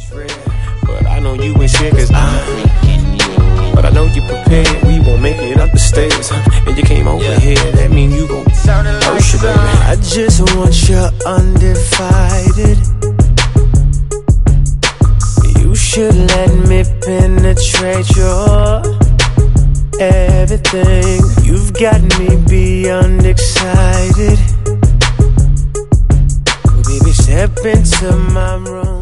But I know you ain't scared, cause but I know you prepared. We won't make it up the stairs, and you came over here. That mean you gon' push it, baby. I just want you undivided. You should let me penetrate your everything. You've got me beyond excited. Baby, step into my room.